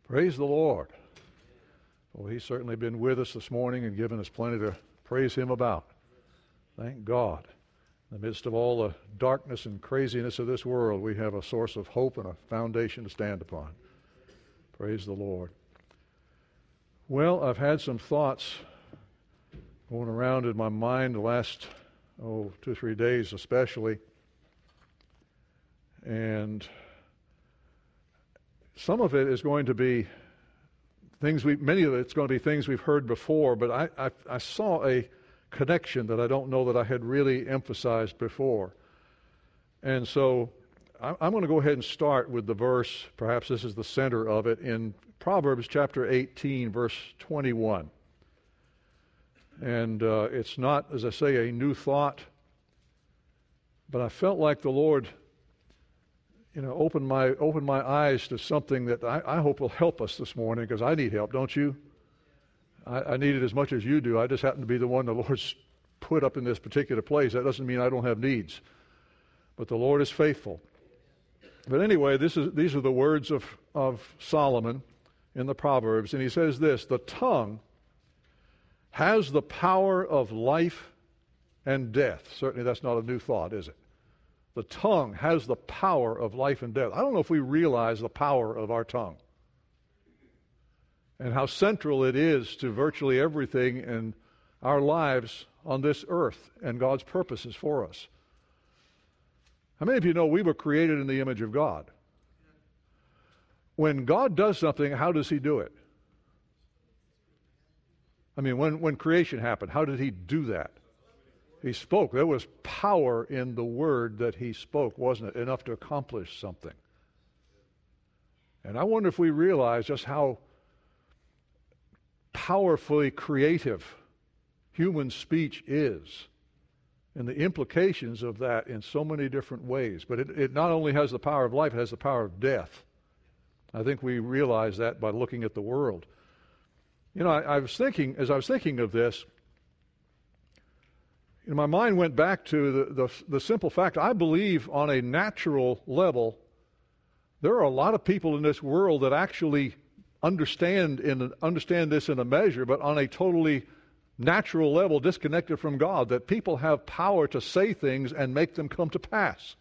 Praise the Lord. Well, He's certainly been with us this morning and given us plenty to praise Him about. Thank God. In the midst of all the darkness and craziness of this world, we have a source of hope and a foundation to stand upon. Praise the Lord. Well, I've had some thoughts going around in my mind the last, 2 or 3 days especially. And some of it is going to be many of it's going to be things we've heard before, but I saw a connection that I don't know that I had really emphasized before. And so I'm going to go ahead and start with the verse, perhaps this is the center of it, in Proverbs chapter 18, verse 21. And it's not, as I say, a new thought, but I felt like the Lord open my eyes to something that I hope will help us this morning, because I need help, don't you? I need it as much as you do. I just happen to be the one the Lord's put up in this particular place. That doesn't mean I don't have needs. But the Lord is faithful. But anyway, these are the words of Solomon in the Proverbs. And he says this: the tongue has the power of life and death. Certainly that's not a new thought, is it? The tongue has the power of life and death. I don't know if we realize the power of our tongue and how central it is to virtually everything in our lives on this earth and God's purposes for us. How many of you know we were created in the image of God? When God does something, how does He do it? I mean, when creation happened, how did He do that? He spoke. There was power in the word that He spoke, wasn't it? Enough to accomplish something. And I wonder if we realize just how powerfully creative human speech is and the implications of that in so many different ways. But it not only has the power of life, it has the power of death. I think we realize that by looking at the world. I was thinking, as I was thinking of this, my mind went back to the simple fact, I believe on a natural level, there are a lot of people in this world that actually understand this in a measure, but on a totally natural level, disconnected from God, that people have power to say things and make them come to pass.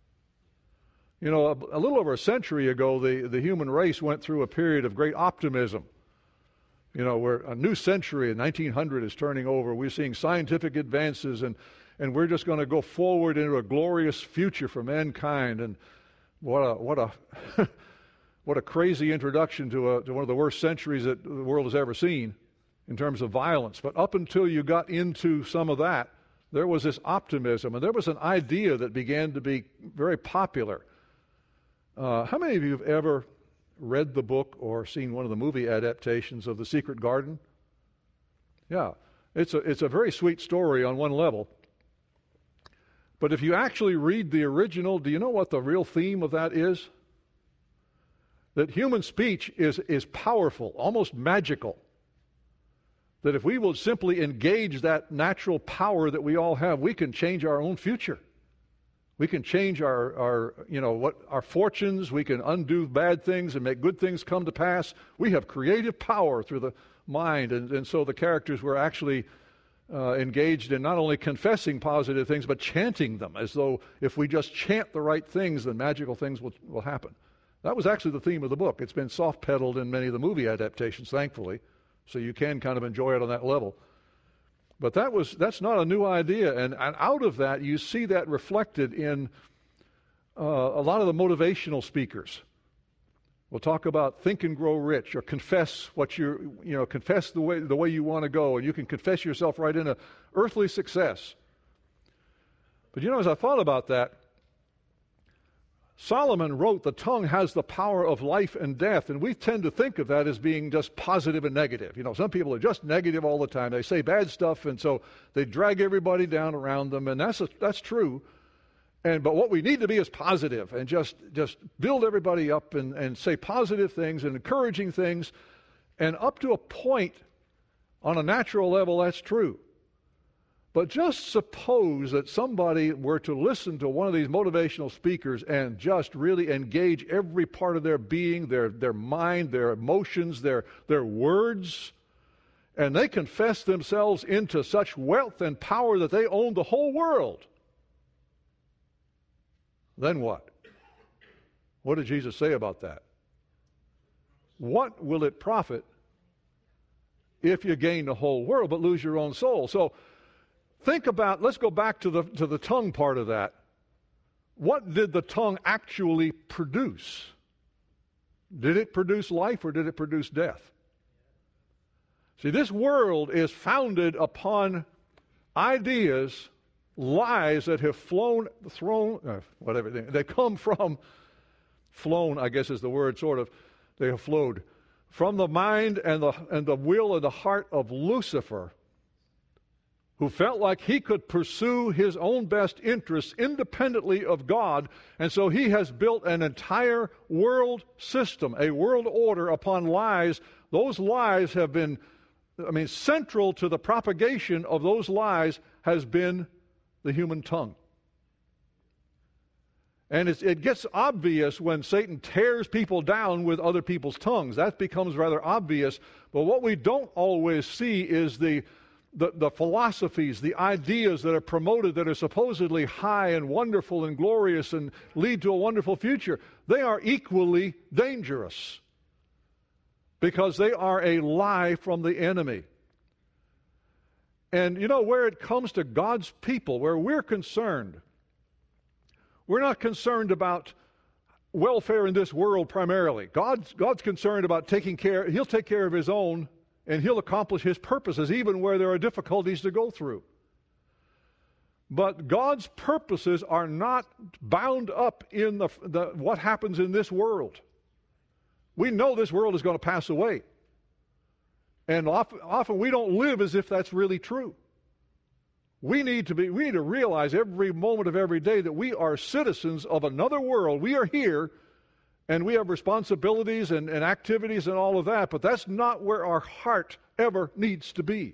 A little over a century ago, the human race went through a period of great optimism. Where a new century in 1900 is turning over. We're seeing scientific advances, and we're just going to go forward into a glorious future for mankind. And what a crazy introduction to one of the worst centuries that the world has ever seen in terms of violence. But up until you got into some of that, there was this optimism, and there was an idea that began to be very popular. How many of you have ever read the book or seen one of the movie adaptations of The Secret Garden? Yeah, it's a very sweet story on one level. But if you actually read the original, do you know what the real theme of that is? That human speech is powerful, almost magical. That if we will simply engage that natural power that we all have, we can change our own future. We can change our fortunes. We can undo bad things and make good things come to pass. We have creative power through the mind. And so the characters were actually engaged in not only confessing positive things, but chanting them, as though if we just chant the right things, then magical things will happen. That was actually the theme of the book. It's been soft-pedaled in many of the movie adaptations, thankfully, so you can kind of enjoy it on that level. But that's not a new idea, and out of that you see that reflected in a lot of the motivational speakers. We'll talk about think and grow rich, or confess confess the way you want to go, and you can confess yourself right into earthly success. But as I thought about that, Solomon wrote, the tongue has the power of life and death, and we tend to think of that as being just positive and negative. Some people are just negative all the time. They say bad stuff, and so they drag everybody down around them, and that's true. But what we need to be is positive, and just build everybody up and say positive things and encouraging things. And up to a point, on a natural level, that's true. But just suppose that somebody were to listen to one of these motivational speakers and just really engage every part of their being, their mind, their emotions, their words, and they confess themselves into such wealth and power that they own the whole world. Then what? What did Jesus say about that? What will it profit if you gain the whole world but lose your own soul? So think about, let's go back to the tongue part of that. What did the tongue actually produce? Did it produce life or did it produce death? See, this world is founded upon ideas, lies that have they come from, flown, I guess is the word, sort of, they have flowed from the mind and the will and the heart of Lucifer, who felt like he could pursue his own best interests independently of God, and so he has built an entire world system, a world order upon lies. Those lies have been, central to the propagation of those lies has been the human tongue. And it gets obvious when Satan tears people down with other people's tongues. That becomes rather obvious. But what we don't always see is the philosophies, the ideas that are promoted that are supposedly high and wonderful and glorious and lead to a wonderful future. They are equally dangerous because they are a lie from the enemy. And where it comes to God's people, where we're concerned, we're not concerned about welfare in this world primarily. God's concerned about taking care. He'll take care of His own, and He'll accomplish His purposes even where there are difficulties to go through. But God's purposes are not bound up in what happens in this world. We know this world is going to pass away. And often we don't live as if that's really true. We need to realize every moment of every day that we are citizens of another world. We are here, and we have responsibilities and activities and all of that, but that's not where our heart ever needs to be.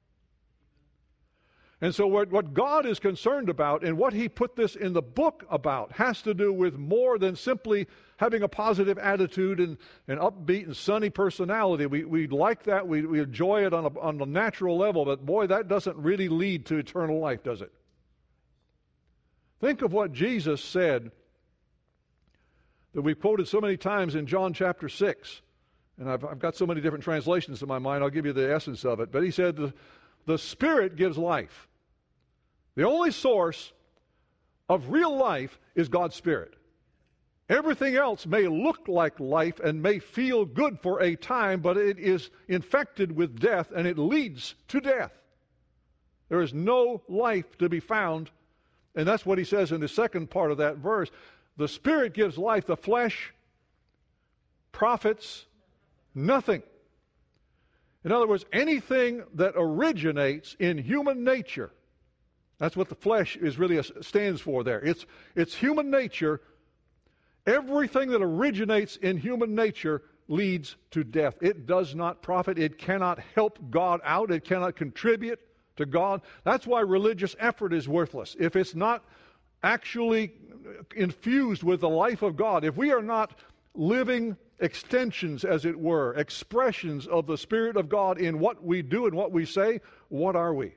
And so what God is concerned about and what He put this in the book about has to do with more than simply having a positive attitude and upbeat and sunny personality. We like that. We enjoy it on a natural level, but boy, that doesn't really lead to eternal life, does it? Think of what Jesus said that we've quoted so many times in John chapter 6. And I've got so many different translations in my mind, I'll give you the essence of it. But He said, the Spirit gives life. The only source of real life is God's Spirit. Everything else may look like life and may feel good for a time, but it is infected with death, and it leads to death. There is no life to be found, and that's what He says in the second part of that verse. The Spirit gives life, the flesh profits nothing. In other words, anything that originates in human nature, that's what the flesh is really stands for there. It's human nature. Everything that originates in human nature leads to death. It does not profit. It cannot help God out. It cannot contribute to God. That's why religious effort is worthless. If it's not actually infused with the life of God, if we are not living extensions, as it were, expressions of the Spirit of God in what we do and what we say, what are we?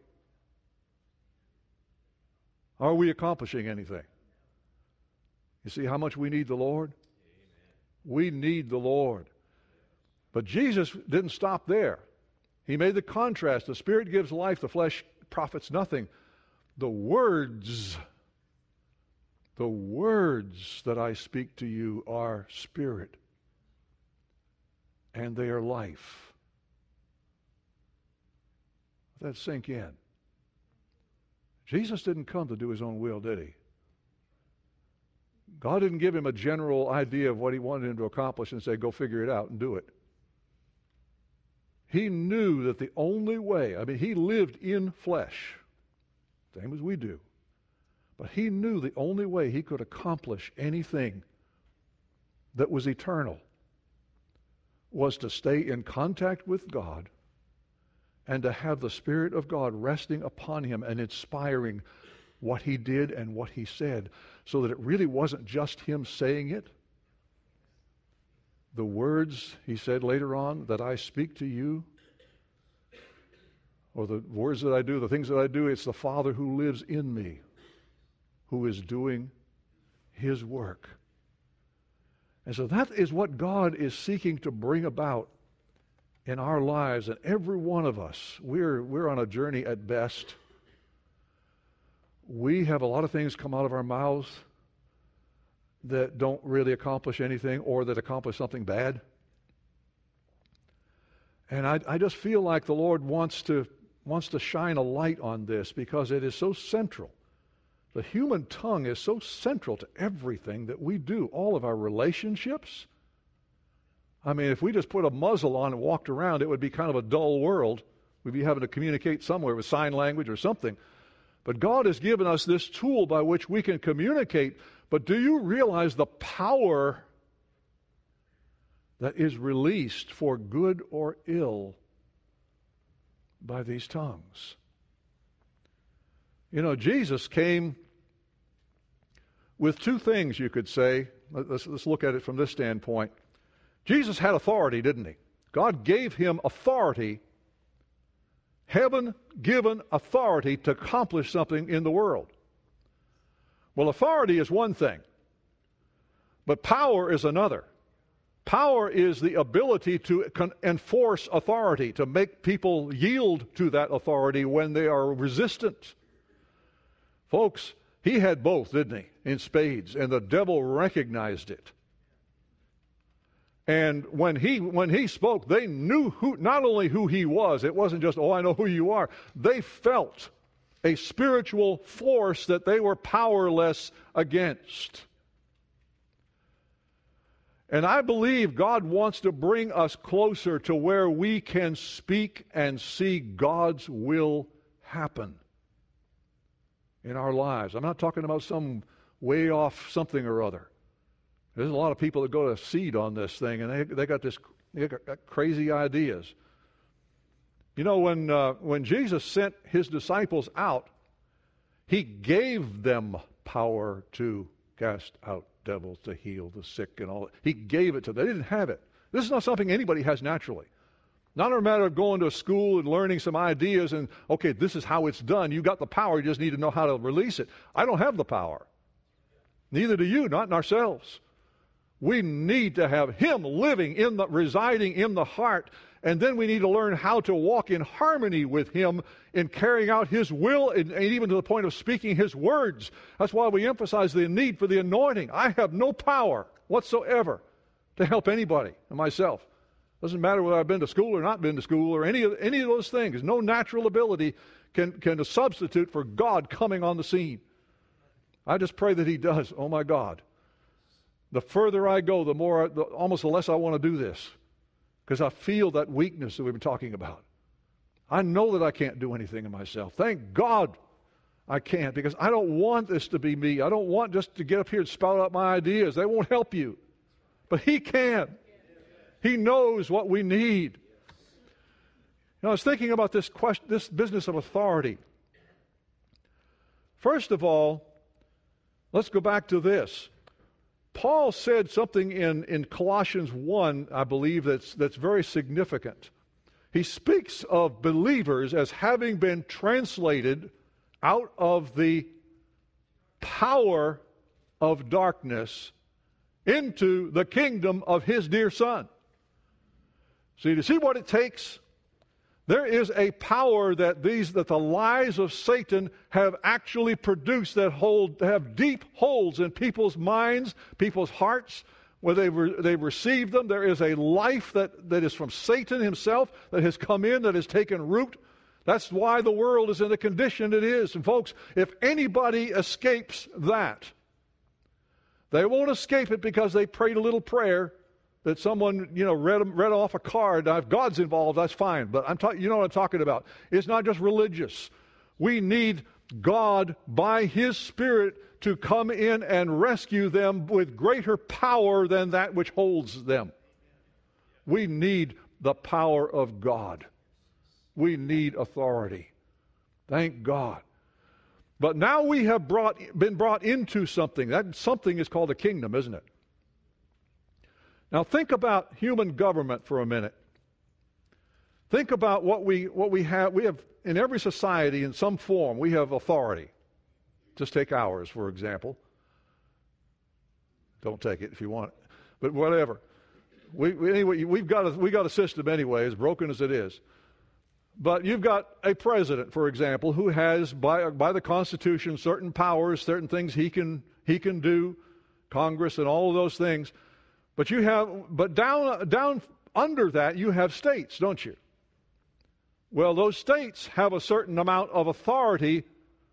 Are we accomplishing anything? You see how much we need the Lord? Amen. We need the Lord. But Jesus didn't stop there. He made the contrast. The Spirit gives life, the flesh profits nothing. The words that I speak to you are spirit, and they are life. Let that sink in. Jesus didn't come to do His own will, did He? God didn't give Him a general idea of what He wanted Him to accomplish and say, go figure it out and do it. He knew that the only way, He lived in flesh, same as we do, but He knew the only way He could accomplish anything that was eternal was to stay in contact with God and to have the Spirit of God resting upon him and inspiring what he did and what he said, so that it really wasn't just him saying it. The words, he said later on, that I speak to you, or the words that I do, the things that I do, it's the Father who lives in me, who is doing his work. And so that is what God is seeking to bring about in our lives. And every one of us, we're on a journey at best. We have a lot of things come out of our mouths that don't really accomplish anything, or that accomplish something bad. And I just feel like the Lord wants to shine a light on this, because it is so central. The human tongue is so central to everything that we do, all of our relationships. I mean, if we just put a muzzle on and walked around, it would be kind of a dull world. We'd be having to communicate somewhere with sign language or something. But God has given us this tool by which we can communicate. But do you realize the power that is released for good or ill by these tongues? You know, Jesus came with two things, you could say. Let's look at it from this standpoint. Jesus had authority, didn't he? God gave him authority, heaven-given authority to accomplish something in the world. Well, authority is one thing, but power is another. Power is the ability to enforce authority, to make people yield to that authority when they are resistant. Folks, he had both, didn't he, in spades, and the devil recognized it. And when he spoke, they knew not only who he was. It wasn't just, oh, I know who you are. They felt a spiritual force that they were powerless against. And I believe God wants to bring us closer to where we can speak and see God's will happen in our lives. I'm not talking about some way off something or other. There's a lot of people that go to seed on this thing, and they got crazy ideas. You know, when Jesus sent his disciples out, he gave them power to cast out devils, to heal the sick and all that. He gave it to them. They didn't have it. This is not something anybody has naturally. Not a matter of going to a school and learning some ideas and, okay, this is how it's done. You got the power, you just need to know how to release it. I don't have the power. Neither do you, not in ourselves. We need to have him residing in the heart, and then we need to learn how to walk in harmony with him in carrying out his will, and even to the point of speaking his words. That's why we emphasize the need for the anointing. I have no power whatsoever to help anybody and myself. Doesn't matter whether I've been to school or not been to school or any of those things. No natural ability can substitute for God coming on the scene. I just pray that he does. Oh my God. The further I go, almost the less I want to do this, because I feel that weakness that we've been talking about. I know that I can't do anything in myself. Thank God I can't, because I don't want this to be me. I don't want just to get up here and spout out my ideas. They won't help you. But he can. He knows what we need. I was thinking about this business of authority. First of all, let's go back to this. Paul said something in Colossians 1, I believe, that's very significant. He speaks of believers as having been translated out of the power of darkness into the kingdom of his dear Son. See, to see what it takes, there is a power that the lies of Satan have actually produced that have deep holes in people's minds, people's hearts, where they've received them. There is a life that is from Satan himself that has come in, that has taken root. That's why the world is in the condition it is. And folks, if anybody escapes that, they won't escape it because they prayed a little prayer that someone, read off a card. Now, if God's involved, that's fine. But you know what I'm talking about. It's not just religious. We need God, by his Spirit, to come in and rescue them with greater power than that which holds them. We need the power of God We need authority. Thank God. But now we have been brought into something. That something is called a kingdom, isn't it? Now think about human government for a minute. Think about what we have. We have in every society, in some form, we have authority. Just take ours, for example. Don't take it if you want it, but whatever. Anyway, we've got a system anyway, as broken as it is. But you've got a president, for example, who has, by the Constitution, certain powers, certain things he can do, Congress and all of those things. But down under that, you have states, don't you? Well, those states have a certain amount of authority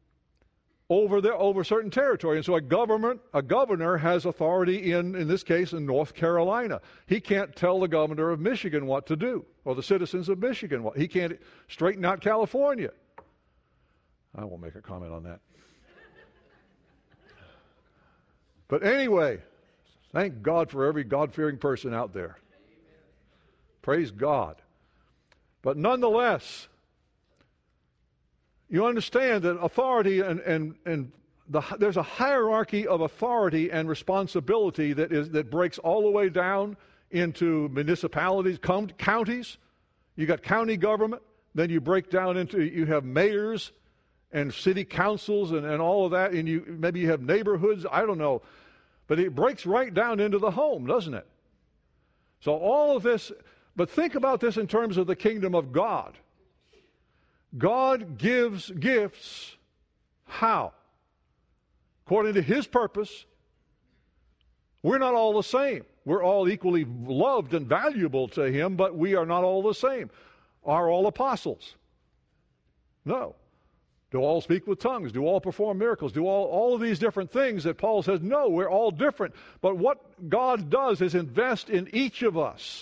over certain territory. And so a governor has authority in this case, in North Carolina. He can't tell the governor of Michigan what to do, or the citizens of Michigan what. He can't straighten out California. I won't make a comment on that. But anyway, thank God for every God-fearing person out there. Praise God. But nonetheless, you understand that authority there's a hierarchy of authority and responsibility that breaks all the way down into municipalities, counties. You got county government, then you break down into, you have mayors and city councils and all of that, and maybe you have neighborhoods, I don't know. But it breaks right down into the home, doesn't it? So all of this, but think about this in terms of the kingdom of God. God gives gifts how? According to His purpose. We're not all the same. We're all equally loved and valuable to Him, but we are not all the same. Are all apostles? No. Do all speak with tongues? Do all perform miracles? Do all of these different things that Paul says, no, we're all different. But what God does is invest in each of us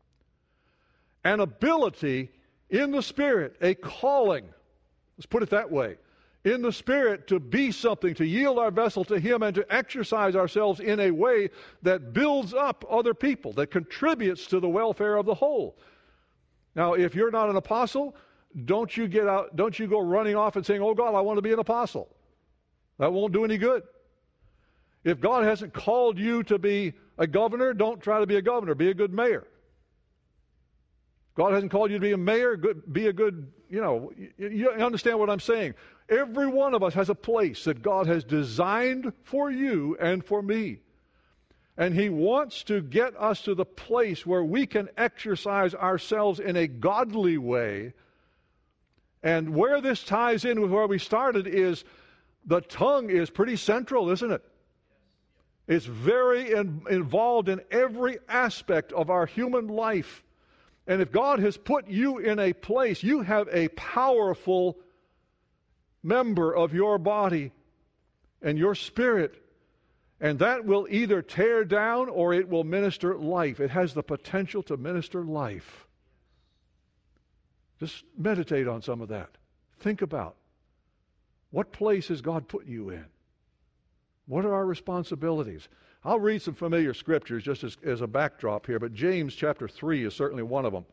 an ability in the Spirit, a calling, let's put it that way, in the Spirit to be something, to yield our vessel to Him and to exercise ourselves in a way that builds up other people, that contributes to the welfare of the whole. Now, if you're not an apostle, don't you go running off and saying, oh God, I want to be an apostle. That won't do any good. If God hasn't called you to be a governor, don't try to be a governor. Be a good mayor. God hasn't called you to be a mayor, be a good, you understand what I'm saying. Every one of us has a place that God has designed for you and for me. And He wants to get us to the place where we can exercise ourselves in a godly way. And where this ties in with where we started is the tongue is pretty central, isn't it? It's very involved in every aspect of our human life. And if God has put you in a place, you have a powerful member of your body and your spirit. And that will either tear down or it will minister life. It has the potential to minister life. Just meditate on some of that. Think about what place has God put you in? What are our responsibilities? I'll read some familiar scriptures just as a backdrop here, but James chapter 3 is certainly one of them.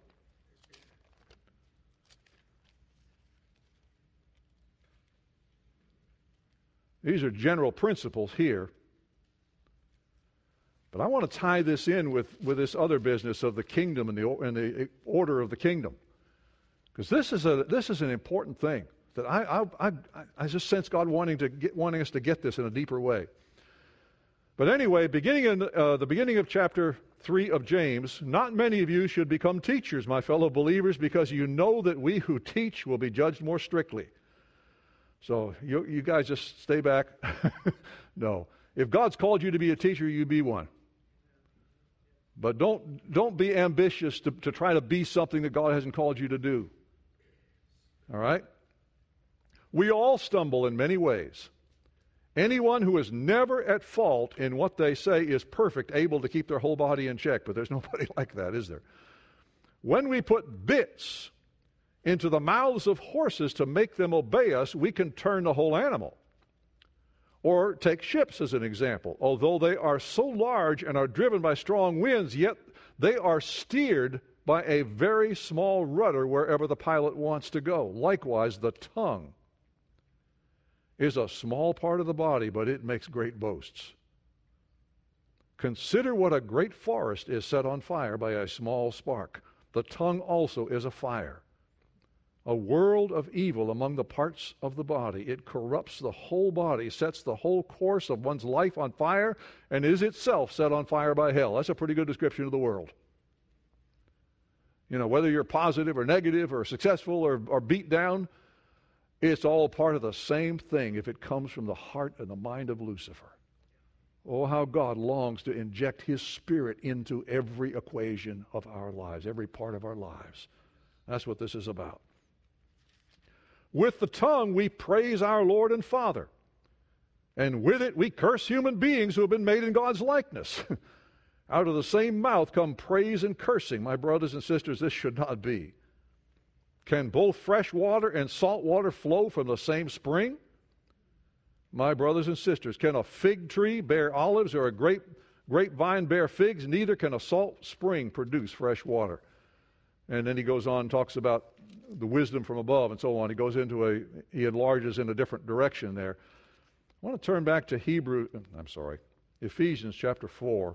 These are general principles here. But I want to tie this in with this other business of the kingdom and the order of the kingdom. Because this is an important thing that I just sense God wanting us to get this in a deeper way. But anyway, beginning in the beginning of chapter 3 of James, not many of you should become teachers, my fellow believers, because you know that we who teach will be judged more strictly. So you guys just stay back. No. If God's called you to be a teacher, you be one. But don't be ambitious to try to be something that God hasn't called you to do. All right? We all stumble in many ways. Anyone who is never at fault in what they say is perfect, able to keep their whole body in check. But there's nobody like that, is there? When we put bits into the mouths of horses to make them obey us, we can turn the whole animal. Or take ships as an example. Although they are so large and are driven by strong winds, yet They are steered by a very small rudder wherever the pilot wants to go. Likewise, the tongue is a small part of the body, but it makes great boasts. Consider what a great forest is set on fire by a small spark. The tongue also is a fire, a world of evil among the parts of the body. It corrupts the whole body, sets the whole course of one's life on fire, and is itself set on fire by hell. That's a pretty good description of the world. You know, whether you're positive or negative or successful or beat down, it's all part of the same thing if it comes from the heart and the mind of Lucifer. Oh, how God longs to inject His Spirit into every equation of our lives, every part of our lives. That's what this is about. With the tongue we praise our Lord and Father, and with it we curse human beings who have been made in God's likeness. Out of the same mouth come praise and cursing. My brothers and sisters, this should not be. Can both fresh water and salt water flow from the same spring? My brothers and sisters, can a fig tree bear olives or a grapevine bear figs? Neither can a salt spring produce fresh water. And then he goes on and talks about the wisdom from above and so on. He enlarges in a different direction there. I want to turn back to Ephesians chapter 4.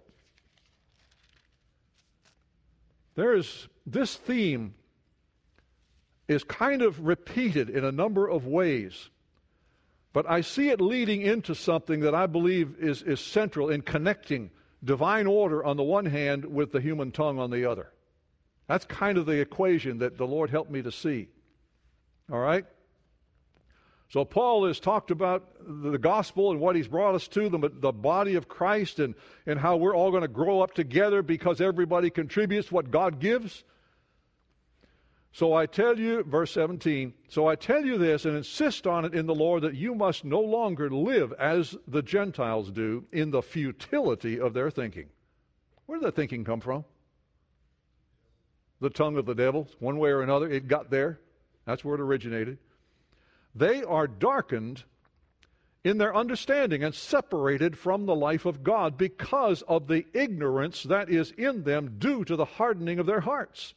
This theme is kind of repeated in a number of ways. But I see it leading into something that I believe is central in connecting divine order on the one hand with the human tongue on the other. That's kind of the equation that the Lord helped me to see. All right? So Paul has talked about the gospel and what he's brought us to, the body of Christ, and how we're all going to grow up together because everybody contributes what God gives. So I tell you, verse 17, so I tell you this and insist on it in the Lord, that you must no longer live as the Gentiles do in the futility of their thinking. Where did that thinking come from? The tongue of the devil, one way or another, it got there. That's where it originated. They are darkened in their understanding and separated from the life of God because of the ignorance that is in them due to the hardening of their hearts.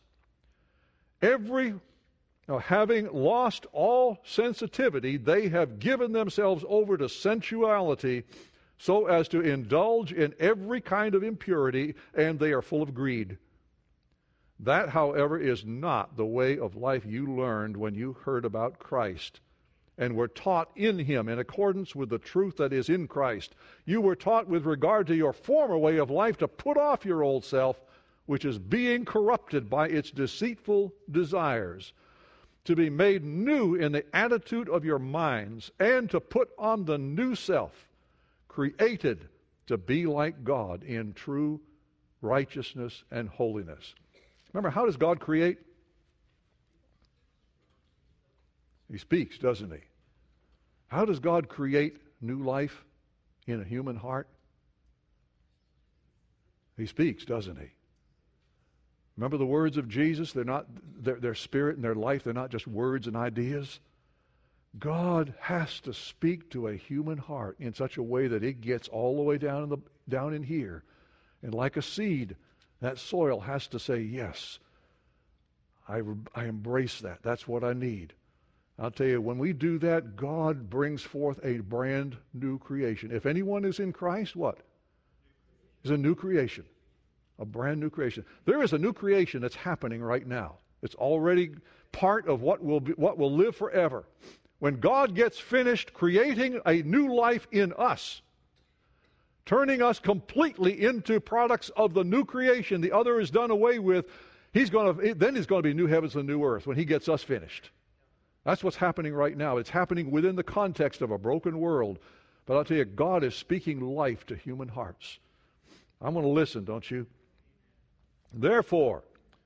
Having lost all sensitivity, they have given themselves over to sensuality so as to indulge in every kind of impurity, and they are full of greed. That, however, is not the way of life you learned when you heard about Christ and were taught in Him in accordance with the truth that is in Christ. You were taught with regard to your former way of life to put off your old self, which is being corrupted by its deceitful desires, to be made new in the attitude of your minds, and to put on the new self, created to be like God in true righteousness and holiness. Remember, how does God create? He speaks, doesn't He? How does God create new life in a human heart? He speaks, doesn't He? Remember the words of Jesus? They're not their spirit and their life. They're not just words and ideas. God has to speak to a human heart in such a way that it gets all the way down in here, and like a seed, that soil has to say, "Yes, I embrace that. That's what I need." I'll tell you, when we do that, God brings forth a brand new creation. If anyone is in Christ, what? Is a new creation. A brand new creation. There is a new creation that's happening right now. It's already part of what will live forever. When God gets finished creating a new life in us, turning us completely into products of the new creation, the other is done away with, then it's going to be new heavens and new earth when He gets us finished. That's what's happening right now. It's happening within the context of a broken world. But I'll tell you, God is speaking life to human hearts. I'm going to listen, don't you? Therefore,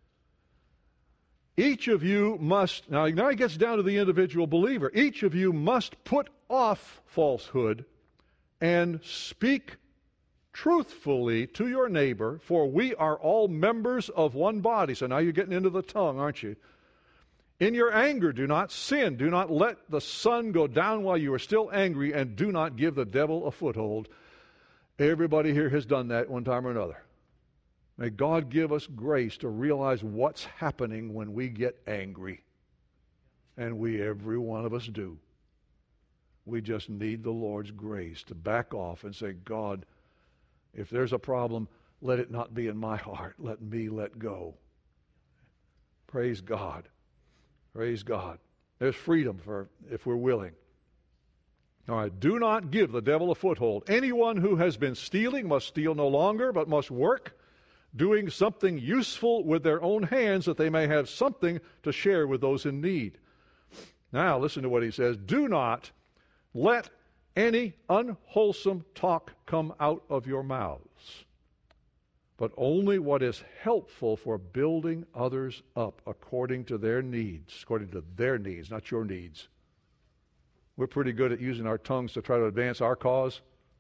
each of you must, now he gets down to the individual believer, each of you must put off falsehood and speak truthfully to your neighbor, for we are all members of one body. So now you're getting into the tongue, aren't you? In your anger, do not sin. Do not let the sun go down while you are still angry, and do not give the devil a foothold. Everybody here has done that one time or another. May God give us grace to realize what's happening when we get angry. And every one of us do. We just need the Lord's grace to back off and say, God, if there's a problem, let it not be in my heart. Let me let go. Praise God. Praise God. There's freedom if we're willing. All right, do not give the devil a foothold. Anyone who has been stealing must steal no longer, but must work, doing something useful with their own hands, that they may have something to share with those in need. Now, listen to what he says. Do not let any unwholesome talk come out of your mouths, but only what is helpful for building others up according to their needs, not your needs. We're pretty good at using our tongues to try to advance our cause.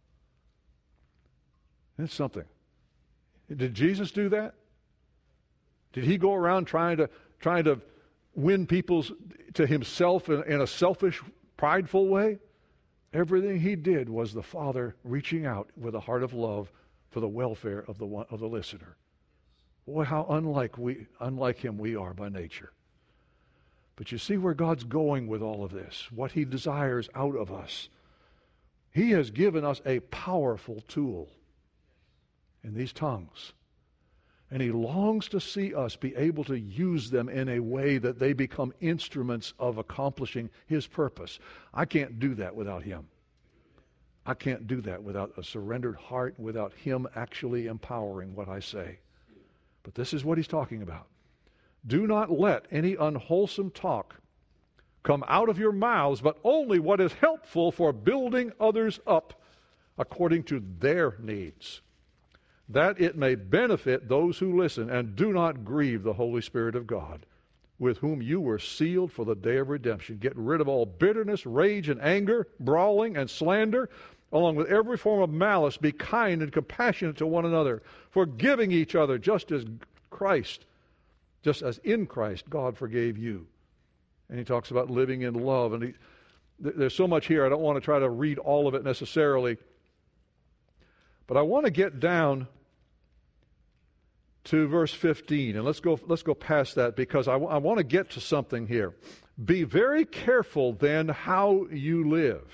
It's something. Did Jesus do that? Did he go around trying to win people to himself in a selfish, prideful way? Everything he did was the Father reaching out with a heart of love for the welfare of the listener. Boy, how unlike him we are by nature. But you see where God's going with all of this, what he desires out of us. He has given us a powerful tool in these tongues. And he longs to see us be able to use them in a way that they become instruments of accomplishing his purpose. I can't do that without him. I can't do that without a surrendered heart, without him actually empowering what I say. But this is what he's talking about. Do not let any unwholesome talk come out of your mouths, but only what is helpful for building others up according to their needs, that it may benefit those who listen. And do not grieve the Holy Spirit of God, with whom you were sealed for the day of redemption. Get rid of all bitterness, rage, and anger, brawling, and slander, along with every form of malice. Be kind and compassionate to one another, forgiving each other, just as in Christ God forgave you. And he talks about living in love. And there's so much here, I don't want to try to read all of it necessarily. But I want to get down to verse 15, and let's go past that, because I want to get to something here. Be very careful then how you live,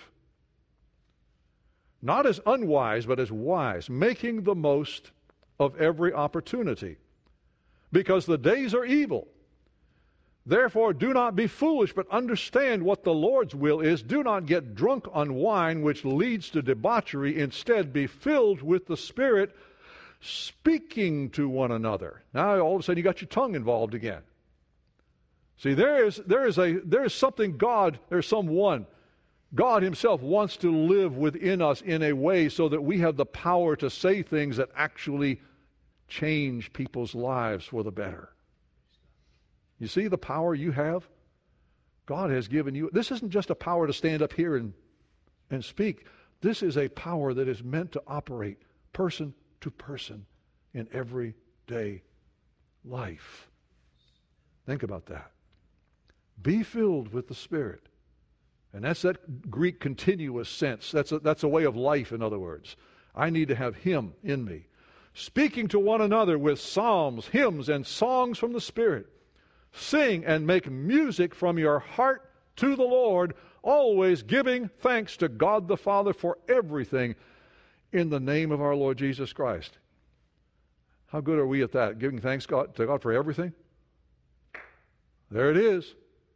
not as unwise, but as wise, making the most of every opportunity, because the days are evil. Therefore, do not be foolish, but understand what the Lord's will is. Do not get drunk on wine, which leads to debauchery. Instead, be filled with the Spirit, speaking to one another. Now, all of a sudden, you got your tongue involved again. See, there's something someone, God himself wants to live within us in a way so that we have the power to say things that actually change people's lives for the better. You see the power you have? God has given you. This isn't just a power to stand up here and speak. This is a power that is meant to operate person to person in everyday life. Think about that. Be filled with the Spirit. And that's that Greek continuous sense. That's a way of life, in other words. I need to have him in me. Speaking to one another with psalms, hymns, and songs from the Spirit. Sing and make music from your heart to the Lord, always giving thanks to God the Father for everything in the name of our Lord Jesus Christ. How good are we at that? Giving thanks to God for everything? There it is.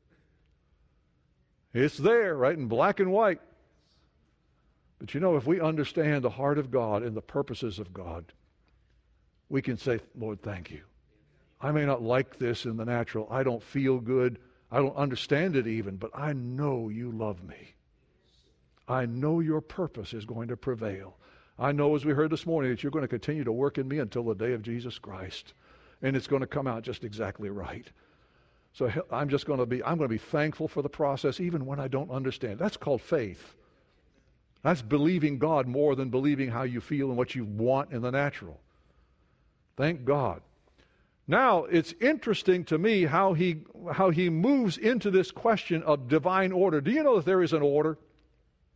It's there, right, in black and white. But you know, if we understand the heart of God and the purposes of God, we can say, Lord, thank you. I may not like this in the natural. I don't feel good. I don't understand it even, but I know you love me. I know your purpose is going to prevail. I know, as we heard this morning, that you're going to continue to work in me until the day of Jesus Christ. And it's going to come out just exactly right. So I'm going to be thankful for the process even when I don't understand. That's called faith. That's believing God more than believing how you feel and what you want in the natural. Thank God. Now, it's interesting to me how he moves into this question of divine order. Do you know that there is an order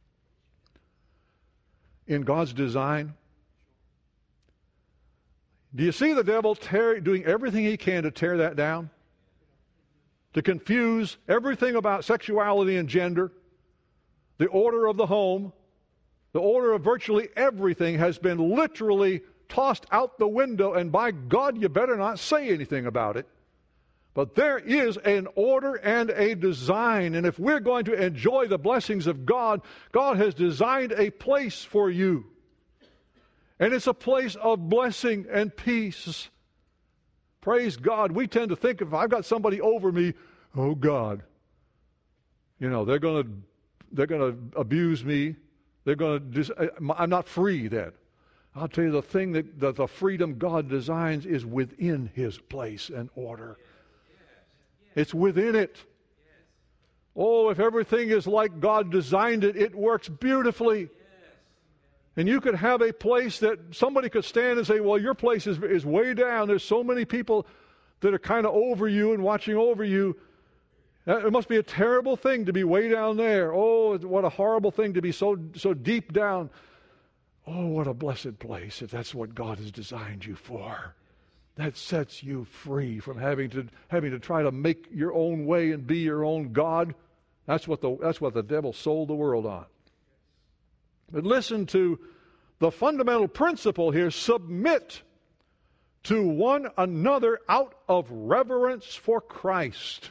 in God's design? Do you see the devil doing everything he can to tear that down? To confuse everything about sexuality and gender, the order of the home, the order of virtually everything has been literally tossed out the window, and by God, you better not say anything about it. But there is an order and a design, and if we're going to enjoy the blessings of God, God has designed a place for you. And it's a place of blessing and peace. Praise God. We tend to think if I've got somebody over me, oh God, they're going to abuse me. I'm not free then. I'll tell you, the thing that the freedom God designs is within His place and order. It's within it. Oh, if everything is like God designed it, it works beautifully. And you could have a place that somebody could stand and say, well, your place is way down. There's so many people that are kind of over you and watching over you. It must be a terrible thing to be way down there. Oh, what a horrible thing to be so deep down. Oh, what a blessed place if that's what God has designed you for. That sets you free from having to try to make your own way and be your own God. That's what the devil sold the world on. But listen to the fundamental principle here: submit to one another out of reverence for Christ.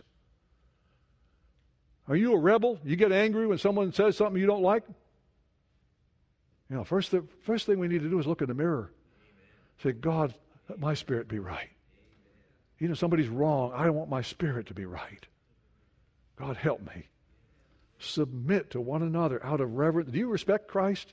Are you a rebel? You get angry when someone says something you don't like? First thing we need to do is look in the mirror. Say, God, let my spirit be right. Somebody's wrong. I want my spirit to be right. God, help me. Submit to one another out of reverence. Do you respect Christ?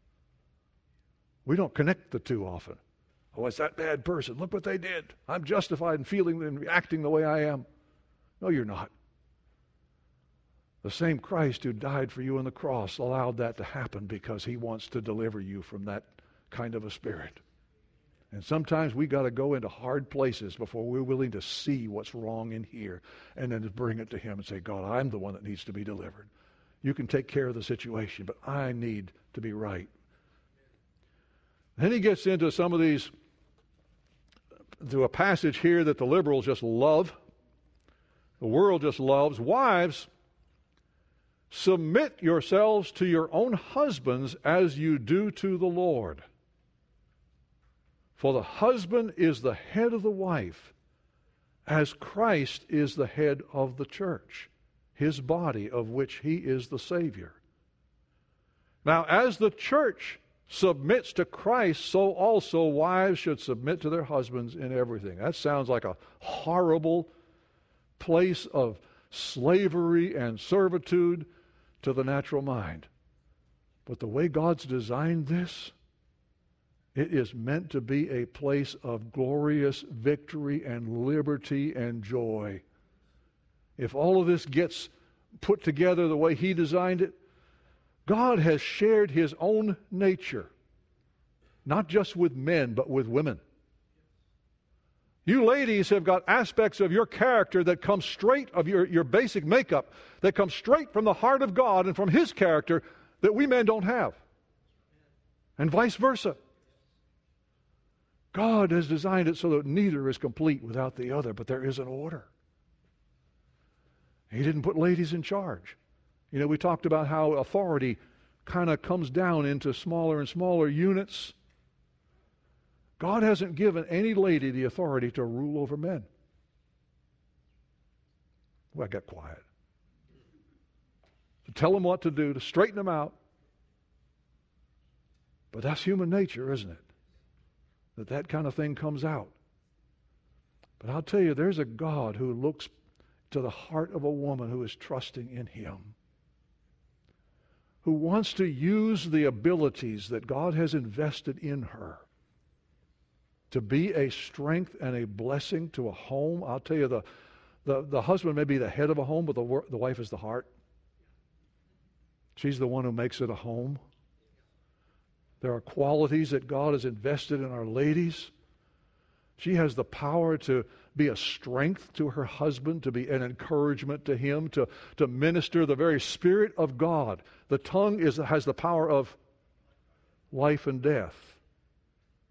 We don't connect the two often. Oh, it's that bad person. Look what they did. I'm justified in feeling and acting the way I am. No, you're not. The same Christ who died for you on the cross allowed that to happen because He wants to deliver you from that kind of a spirit. And sometimes we got to go into hard places before we're willing to see what's wrong in here and then to bring it to Him and say, God, I'm the one that needs to be delivered. You can take care of the situation, but I need to be right. Then he gets into some of these, to a passage here that the liberals just love. The world just loves. Wives, submit yourselves to your own husbands as you do to the Lord. For the husband is the head of the wife, as Christ is the head of the church, His body, of which He is the Savior. Now, as the church submits to Christ, so also wives should submit to their husbands in everything. That sounds like a horrible place of slavery and servitude to the natural mind. But the way God's designed this, it is meant to be a place of glorious victory and liberty and joy. If all of this gets put together the way He designed it, God has shared His own nature, not just with men, but with women. You ladies have got aspects of your character that come straight of your basic makeup, that come straight from the heart of God and from His character that we men don't have. And vice versa. God has designed it so that neither is complete without the other, but there is an order. He didn't put ladies in charge. We talked about how authority kind of comes down into smaller and smaller units. God hasn't given any lady the authority to rule over men. Well, I got quiet. To tell them what to do, to straighten them out. But that's human nature, isn't it? That kind of thing comes out. But I'll tell you, there's a God who looks to the heart of a woman who is trusting in Him, who wants to use the abilities that God has invested in her to be a strength and a blessing to a home. I'll tell you, the husband may be the head of a home, but the wife is the heart. She's the one who makes it a home. There are qualities that God has invested in our ladies. She has the power to be a strength to her husband, to be an encouragement to him, to minister the very Spirit of God. The tongue has the power of life and death.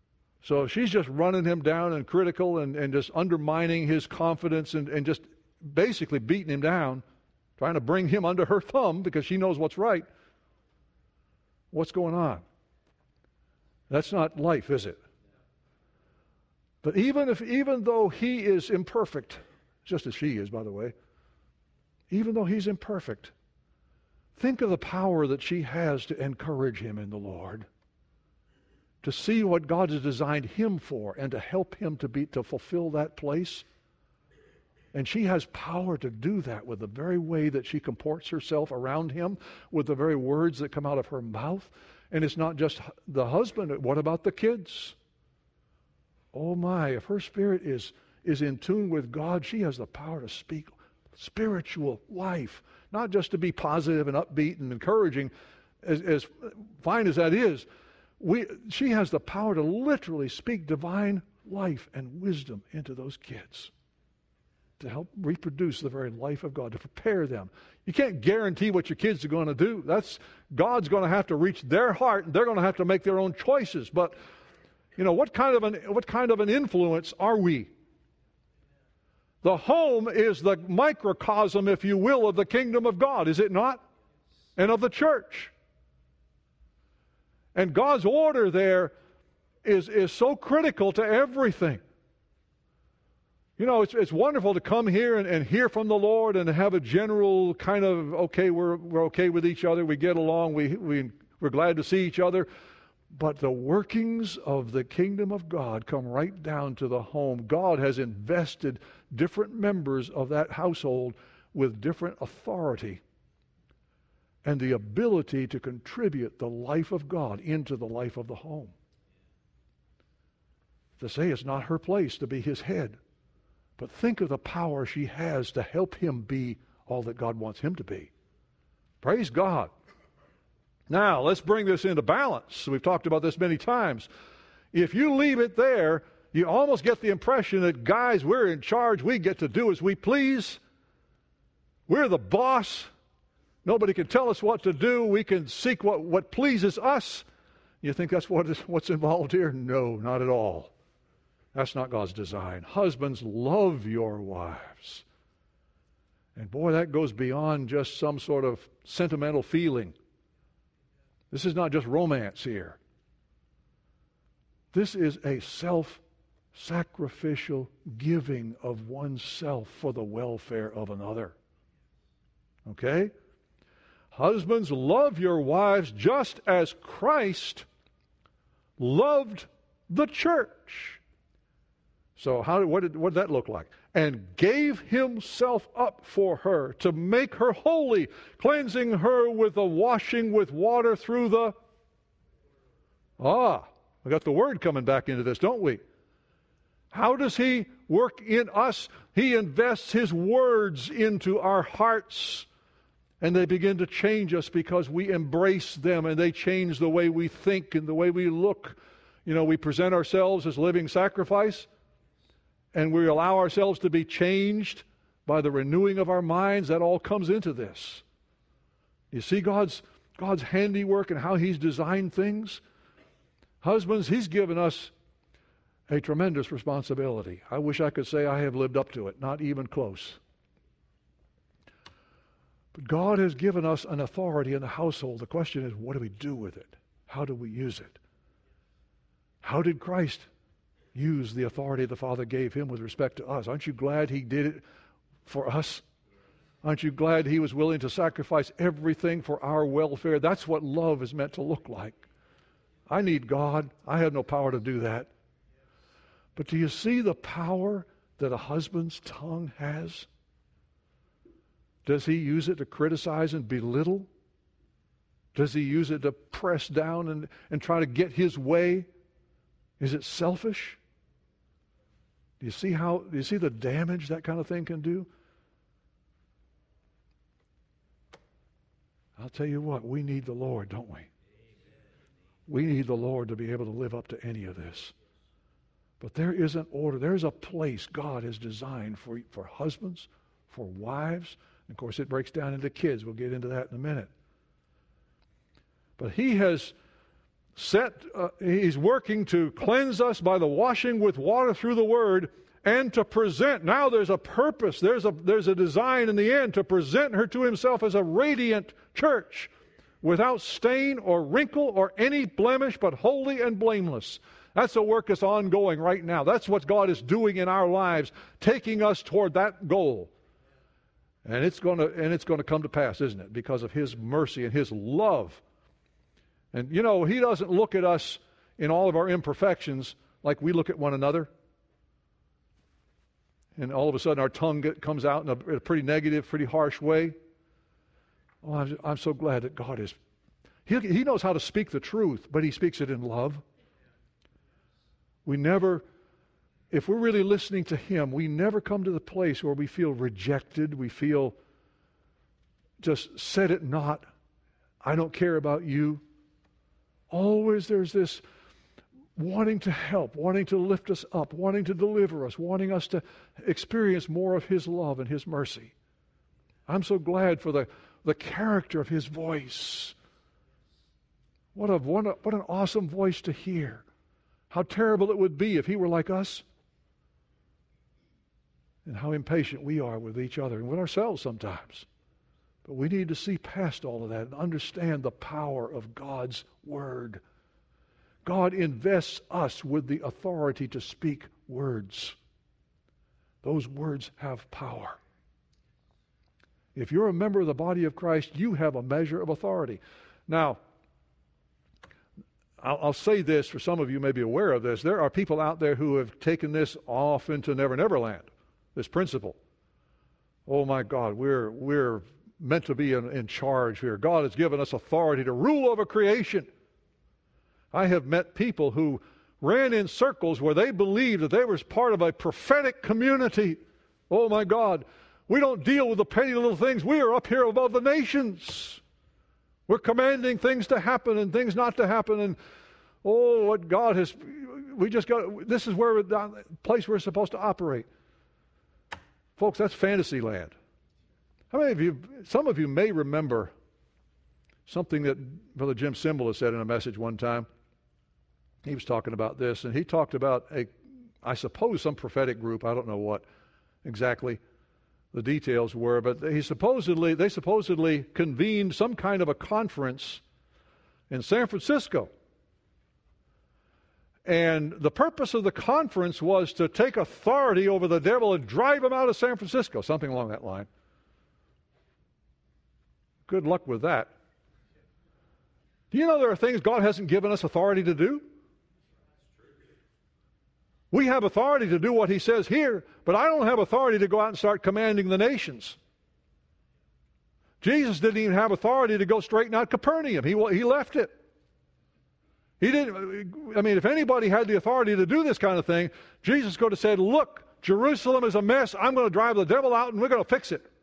So she's just running him down and critical and just undermining his confidence and just basically beating him down, trying to bring him under her thumb because she knows what's right. What's going on? That's not life, is it? But even though he is imperfect, just as she is, by the way, even though he's imperfect, think of the power that she has to encourage him in the Lord, to see what God has designed him for and to help him to fulfill that place. And she has power to do that with the very way that she comports herself around him, with the very words that come out of her mouth. And it's not just the husband. What about the kids? Oh my, if her spirit is in tune with God, she has the power to speak spiritual life, not just to be positive and upbeat and encouraging, as fine as that is. She has the power to literally speak divine life and wisdom into those kids, to help reproduce the very life of God, to prepare them. You can't guarantee what your kids are going to do. God's going to have to reach their heart, and they're going to have to make their own choices. But what kind of an influence are we? The home is the microcosm, if you will, of the kingdom of God, is it not? And of the church. And God's order there is so critical to everything. It's wonderful to come here and hear from the Lord and have a general kind of, okay, we're okay with each other, we get along, we're glad to see each other. But the workings of the kingdom of God come right down to the home. God has invested different members of that household with different authority and the ability to contribute the life of God into the life of the home. To say it's not her place to be his head, but think of the power she has to help him be all that God wants him to be. Praise God. Now, let's bring this into balance. We've talked about this many times. If you leave it there, you almost get the impression that, guys, we're in charge. We get to do as we please. We're the boss. Nobody can tell us what to do. We can seek what pleases us. You think that's what's involved here? No, not at all. That's not God's design. Husbands, love your wives. And boy, that goes beyond just some sort of sentimental feeling. This is not just romance here. This is a self-sacrificial giving of oneself for the welfare of another. Okay? Husbands, love your wives just as Christ loved the church. So what did that look like? And gave himself up for her to make her holy, cleansing her with the washing with water through the... we got the word coming back into this, don't we? How does he work in us? He invests his words into our hearts, and they begin to change us because we embrace them, and they change the way we think and the way we look. We present ourselves as living sacrifice, and we allow ourselves to be changed by the renewing of our minds. That all comes into this. You see God's handiwork and how he's designed things? Husbands, he's given us a tremendous responsibility. I wish I could say I have lived up to it. Not even close. But God has given us an authority in the household. The question is, what do we do with it? How do we use it? How did Christ use the authority the Father gave him with respect to us? Aren't you glad he did it for us? Aren't you glad he was willing to sacrifice everything for our welfare? That's what love is meant to look like. I need God. I have no power to do that. But do you see the power that a husband's tongue has? Does he use it to criticize and belittle? Does he use it to press down and try to get his way? Is it selfish? Do you see the damage that kind of thing can do? I'll tell you what, we need the Lord, don't we? We need the Lord to be able to live up to any of this. But there is an order. There's a place God has designed for husbands, for wives. And of course, it breaks down into kids. We'll get into that in a minute. But he has He's working to cleanse us by the washing with water through the Word, and to present. Now there's a purpose, there's a design in the end to present her to Himself as a radiant church, without stain or wrinkle or any blemish, but holy and blameless. That's a work that's ongoing right now. That's what God is doing in our lives, taking us toward that goal. And it's going to come to pass, isn't it? Because of His mercy and His love. And you know, He doesn't look at us in all of our imperfections like we look at one another. And all of a sudden our tongue comes out in a pretty negative, pretty harsh way. Oh, I'm so glad that God is... He knows how to speak the truth, but He speaks it in love. We never... If we're really listening to Him, we never come to the place where we feel rejected. We feel just said it not. I don't care about you. Always there's this wanting to help, wanting to lift us up, wanting to deliver us, wanting us to experience more of His love and His mercy. I'm so glad for the character of His voice. What an awesome voice to hear. How terrible it would be if He were like us. And how impatient we are with each other and with ourselves sometimes. But we need to see past all of that and understand the power of God's Word. God invests us with the authority to speak words. Those words have power. If you're a member of the body of Christ, you have a measure of authority. Now, I'll say this, for some of you may be aware of this. There are people out there who have taken this off into Never Never Land, this principle. Oh my God, we're meant to be in charge here. God has given us authority to rule over creation. I have met people who ran in circles where they believed that they were part of a prophetic community. Oh my God, we don't deal with the petty little things. We are up here above the nations. We're commanding things to happen and things not to happen. And oh, what God has, this is where the place we're supposed to operate. Folks, that's fantasy land. How many of you, some of you may remember something that Brother Jim Cymbala said in a message one time. He was talking about this, and he talked about I suppose some prophetic group, I don't know what exactly the details were, but they supposedly convened some kind of a conference in San Francisco. And the purpose of the conference was to take authority over the devil and drive him out of San Francisco, something along that line. Good luck with that. Do you know there are things God hasn't given us authority to do? We have authority to do what He says here, but I don't have authority to go out and start commanding the nations. Jesus didn't even have authority to go straighten out Capernaum. He left it. He didn't. I mean, if anybody had the authority to do this kind of thing, Jesus could have said, look, Jerusalem is a mess. I'm going to drive the devil out and we're going to fix it.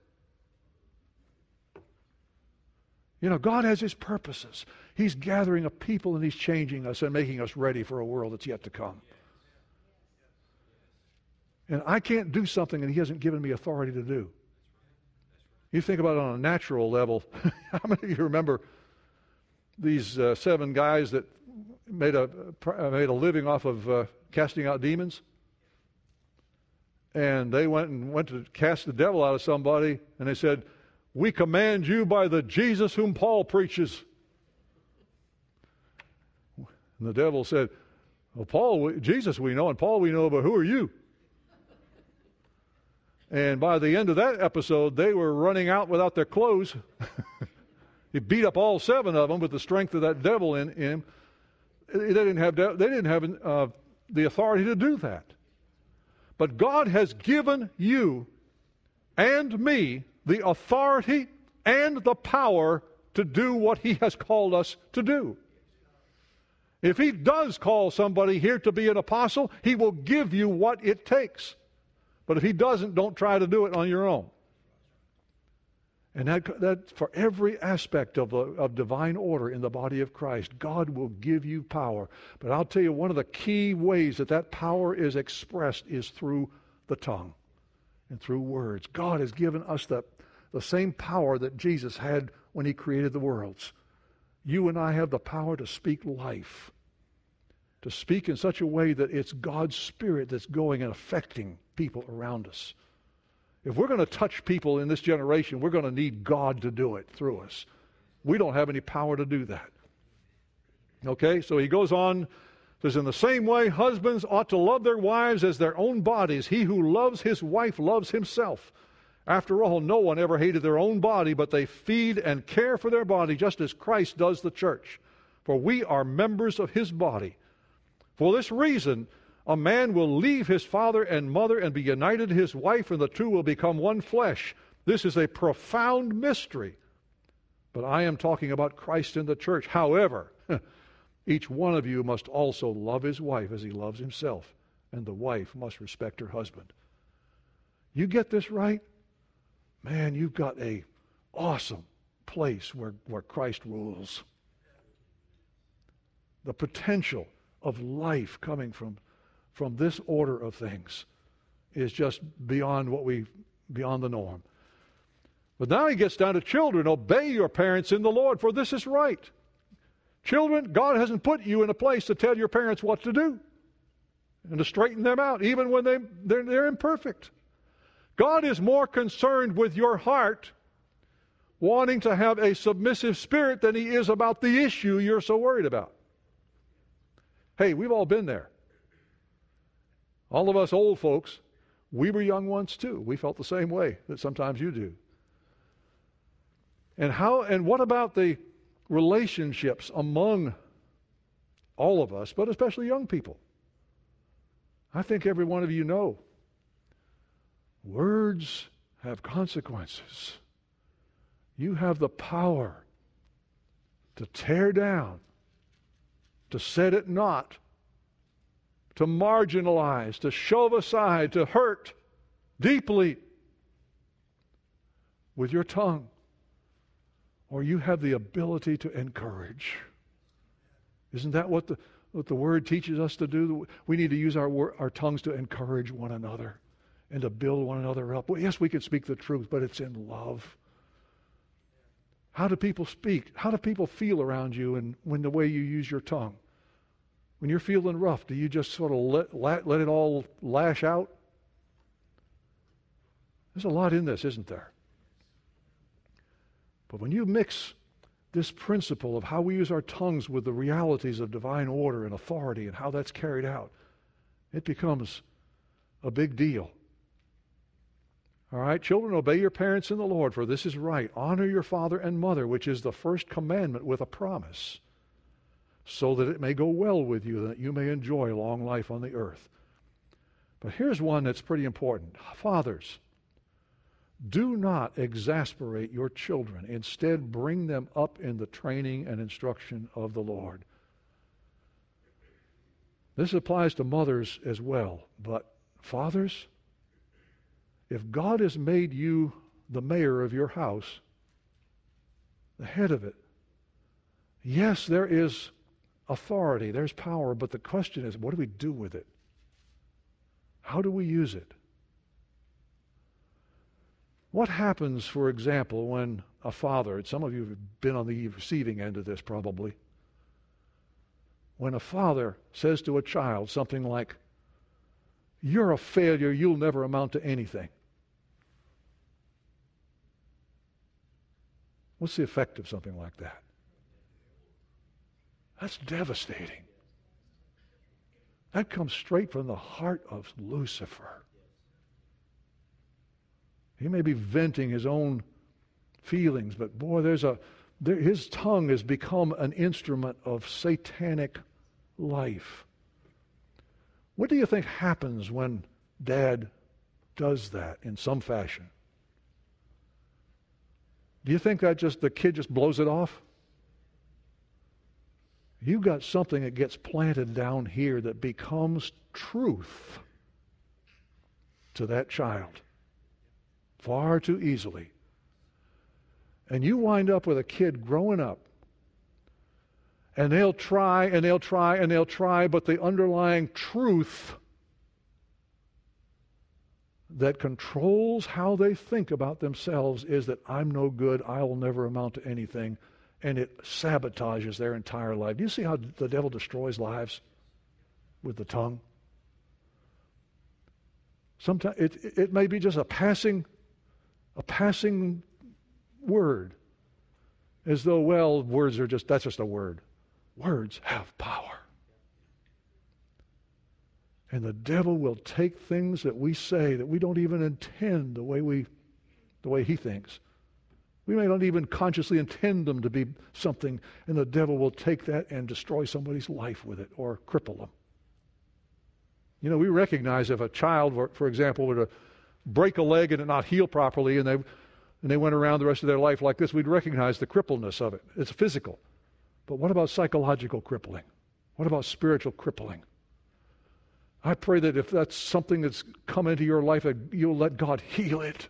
You know, God has His purposes. He's gathering a people and He's changing us and making us ready for a world that's yet to come. And I can't do something that He hasn't given me authority to do. You think about it on a natural level. How many of you remember these 7 guys that made a living off of casting out demons? And they went to cast the devil out of somebody, and they said, "We command you by the Jesus whom Paul preaches." And the devil said, "Well, Jesus we know, and Paul we know, but who are you?" And by the end of that episode, they were running out without their clothes. He beat up all 7 of them with the strength of that devil in him. They didn't have the authority to do that. But God has given you and me the authority and the power to do what He has called us to do. If He does call somebody here to be an apostle, He will give you what it takes. But if He doesn't, don't try to do it on your own. And that for every aspect of divine order in the body of Christ, God will give you power. But I'll tell you, one of the key ways that power is expressed is through the tongue and through words. God has given us the same power that Jesus had when He created the worlds. You and I have the power to speak life, to speak in such a way that it's God's Spirit that's going and affecting people around us. If we're going to touch people in this generation, we're going to need God to do it through us. We don't have any power to do that. Okay, so he goes on, says, in the same way, husbands ought to love their wives as their own bodies. He who loves his wife loves himself. After all, no one ever hated their own body, but they feed and care for their body just as Christ does the church. For we are members of his body. For this reason, a man will leave his father and mother and be united to his wife, and the two will become one flesh. This is a profound mystery. But I am talking about Christ in the church. However, each one of you must also love his wife as he loves himself, and the wife must respect her husband. You get this right? Man, you've got an awesome place where Christ rules. The potential of life coming from this order of things is just beyond the norm. But now he gets down to children. Obey your parents in the Lord, for this is right. Children, God hasn't put you in a place to tell your parents what to do and to straighten them out, even when they're imperfect. God is more concerned with your heart wanting to have a submissive spirit than he is about the issue you're so worried about. Hey, we've all been there. All of us old folks, we were young once too. We felt the same way that sometimes you do. And what about the relationships among all of us, but especially young people? I think every one of you know words have consequences. You have the power to tear down, to set it not, to marginalize, to shove aside, to hurt deeply with your tongue. Or you have the ability to encourage. Isn't that what the Word teaches us to do? We need to use our tongues to encourage one another and to build one another up. Well, yes, we can speak the truth, but it's in love. How do people speak? How do people feel around you and when the way you use your tongue? When you're feeling rough, do you just sort of let it all lash out? There's a lot in this, isn't there? But when you mix this principle of how we use our tongues with the realities of divine order and authority and how that's carried out, it becomes a big deal. All right, children, obey your parents in the Lord, for this is right. Honor your father and mother, which is the first commandment with a promise, so that it may go well with you, that you may enjoy long life on the earth. But here's one that's pretty important. Fathers, do not exasperate your children. Instead, bring them up in the training and instruction of the Lord. This applies to mothers as well. But fathers, if God has made you the mayor of your house, the head of it, yes, there is authority, there's power, but the question is, what do we do with it? How do we use it? What happens, for example, when a father, and some of you have been on the receiving end of this probably, when a father says to a child something like, "You're a failure, you'll never amount to anything." What's the effect of something like that? That's devastating. That comes straight from the heart of Lucifer. He may be venting his own feelings, but boy, his tongue has become an instrument of satanic life. What do you think happens when Dad does that in some fashion? Do you think that the kid just blows it off? You've got something that gets planted down here that becomes truth to that child far too easily. And you wind up with a kid growing up, and they'll try, and they'll try, and they'll try, but the underlying truth that controls how they think about themselves is that I'm no good, I will never amount to anything, and it sabotages their entire life. Do you see how the devil destroys lives with the tongue? Sometimes it may be just a passing word, as though, well, that's just a word. Words have power. And the devil will take things that we say that we don't even intend the way he thinks. We may not even consciously intend them to be something, and the devil will take that and destroy somebody's life with it or cripple them. You know, we recognize if a child, for example, were to break a leg and it not heal properly, and they went around the rest of their life like this, we'd recognize the crippleness of it. It's physical. But what about psychological crippling? What about spiritual crippling? I pray that if that's something that's come into your life, that you'll let God heal it.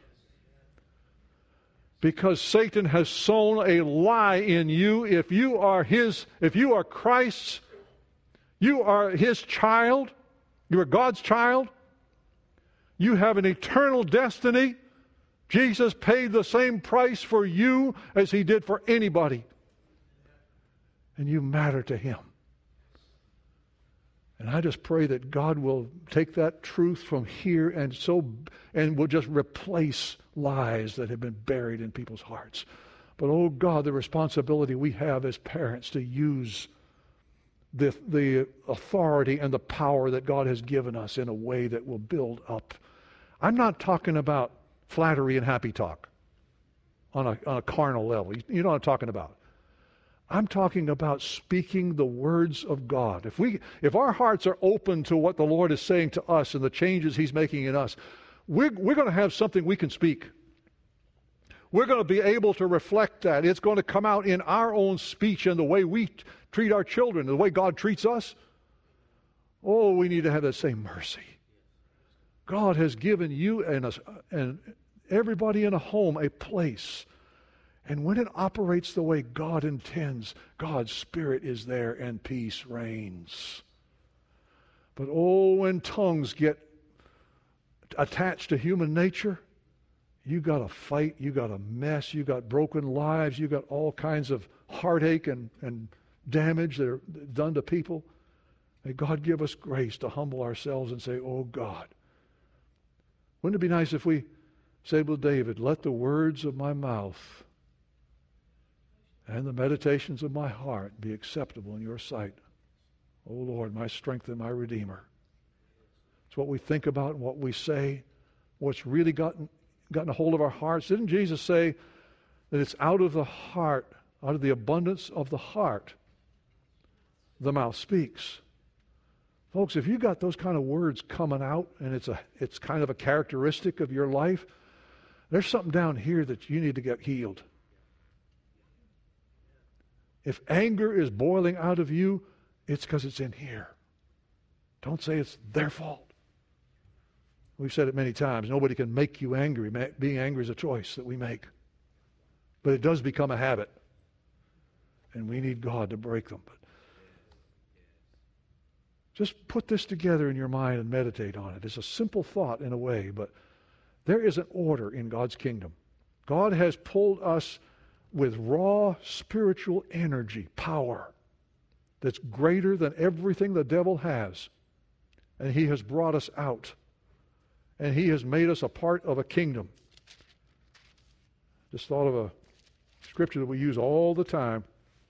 Because Satan has sown a lie in you. If you are Christ's, you are his child, you are God's child, you have an eternal destiny. Jesus paid the same price for you as he did for anybody. And you matter to him. And I just pray that God will take that truth from here and will just replace lies that have been buried in people's hearts. But oh God, the responsibility we have as parents to use the authority and the power that God has given us in a way that will build up. I'm not talking about flattery and happy talk on a carnal level. You know what I'm talking about. I'm talking about speaking the words of God. If our hearts are open to what the Lord is saying to us and the changes he's making in us, we're going to have something we can speak. We're going to be able to reflect that. It's going to come out in our own speech and the way we treat our children, the way God treats us. Oh, we need to have that same mercy. God has given you and everybody in a home a place. And when it operates the way God intends, God's Spirit is there and peace reigns. But oh, when tongues get attached to human nature, you got a fight, you got a mess, you got broken lives, you got all kinds of heartache and damage that are done to people. May God give us grace to humble ourselves and say, oh God. Wouldn't it be nice if we said with David, let the words of my mouth and the meditations of my heart be acceptable in your sight. O Lord, my strength and my Redeemer. It's what we think about and what we say, what's really gotten a hold of our hearts. Didn't Jesus say that it's out of the heart, out of the abundance of the heart, the mouth speaks? Folks, if you got those kind of words coming out and it's kind of a characteristic of your life, there's something down here that you need to get healed. If anger is boiling out of you, it's because it's in here. Don't say it's their fault. We've said it many times. Nobody can make you angry. Being angry is a choice that we make. But it does become a habit. And we need God to break them. But just put this together in your mind and meditate on it. It's a simple thought in a way, but there is an order in God's kingdom. God has pulled us with raw spiritual energy, power, that's greater than everything the devil has. And he has brought us out. And he has made us a part of a kingdom. Just thought of a scripture that we use all the time.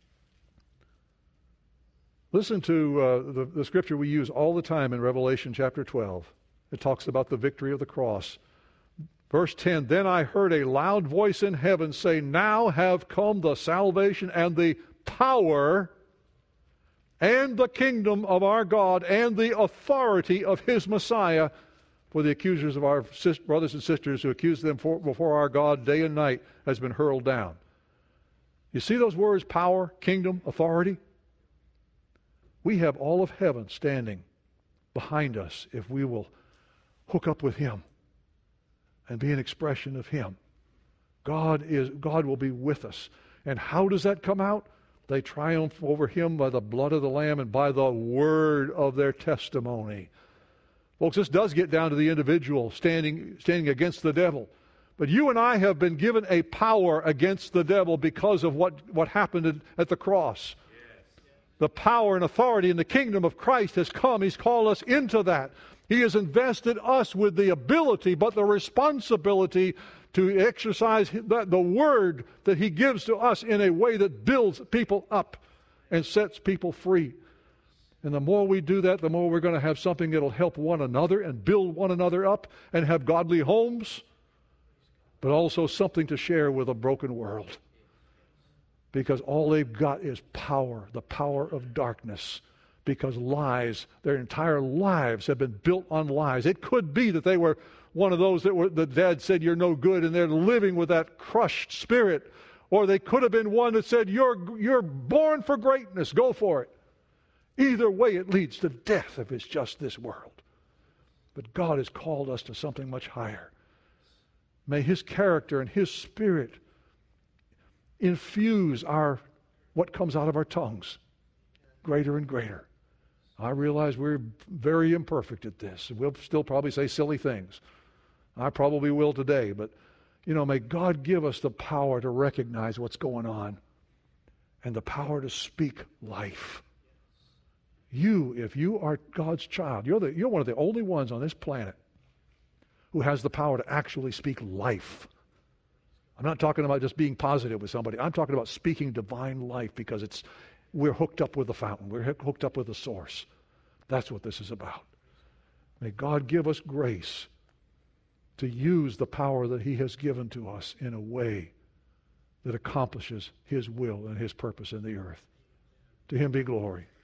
Listen to the scripture we use all the time in Revelation chapter 12. It talks about the victory of the cross. Verse 10, then I heard a loud voice in heaven say, now have come the salvation and the power and the kingdom of our God and the authority of his Messiah, for the accusers of our brothers and sisters who accuse them before our God day and night has been hurled down. You see those words, power, kingdom, authority? We have all of heaven standing behind us if we will hook up with him and be an expression of him. God will be with us. And how does that come out? They triumph over him by the blood of the Lamb and by the word of their testimony. Folks, this does get down to the individual standing against the devil. But you and I have been given a power against the devil because of what happened at the cross. The power and authority in the kingdom of Christ has come. He's called us into that. He has invested us with the ability, but the responsibility to exercise the word that He gives to us in a way that builds people up and sets people free. And the more we do that, the more we're going to have something that will help one another and build one another up and have godly homes, but also something to share with a broken world. Because all they've got is power, the power of darkness. Because lies, their entire lives have been built on lies. It could be that they were one of those that Dad said, you're no good, and they're living with that crushed spirit. Or they could have been one that said, you're born for greatness, go for it. Either way, it leads to death if it's just this world. But God has called us to something much higher. May His character and His Spirit infuse what comes out of our tongues greater and greater. I realize we're very imperfect at this. We'll still probably say silly things. I probably will today, but may God give us the power to recognize what's going on and the power to speak life. If you are God's child, you're one of the only ones on this planet who has the power to actually speak life. I'm not talking about just being positive with somebody. I'm talking about speaking divine life because we're hooked up with the fountain. We're hooked up with the source. That's what this is about. May God give us grace to use the power that He has given to us in a way that accomplishes His will and His purpose in the earth. To Him be glory.